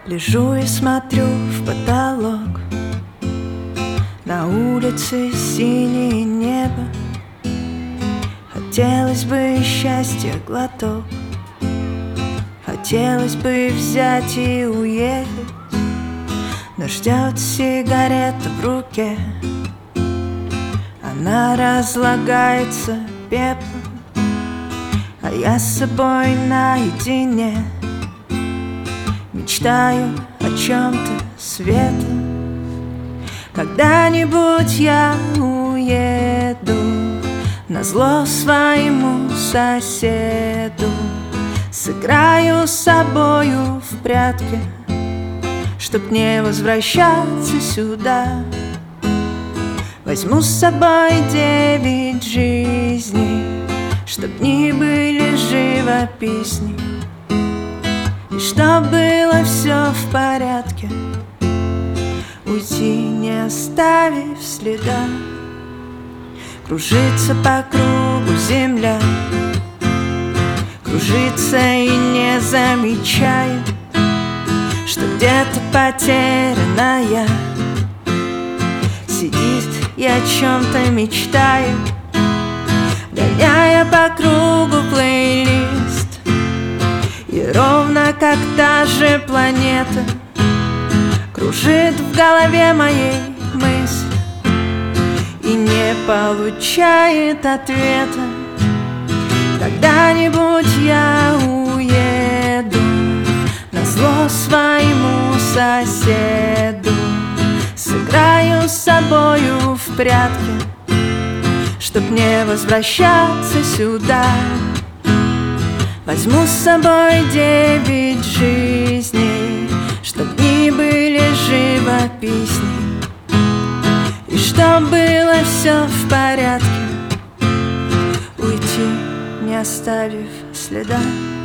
Лежу и смотрю в потолок. На улице синее небо. Хотелось бы счастья глоток. Хотелось бы взять и уехать, но ждет сигарета в руке. Она разлагается пеплом, а я с собой наедине. Мечтаю о чем-то светлом. Когда-нибудь я уеду назло своему соседу. Сыграю с собою в прятки, чтоб не возвращаться сюда. Возьму с собой 9 жизней, чтоб дни были живописней, и чтоб было все в порядке, уйти не оставив следа. Кружится по кругу земля, кружится и не замечает, что где-то потерянная сидит и о чем-то мечтает, гоняя по кругу плейлист. И ровно как та же планета кружит в голове моей мысль и не получает ответа. Когда-нибудь я уеду назло своему соседу. Сыграю с собою в прятки, чтоб не возвращаться сюда. Возьму с собой 9 жизней, чтоб дни были живописней, и чтоб было все в порядке, уйти не оставив следа.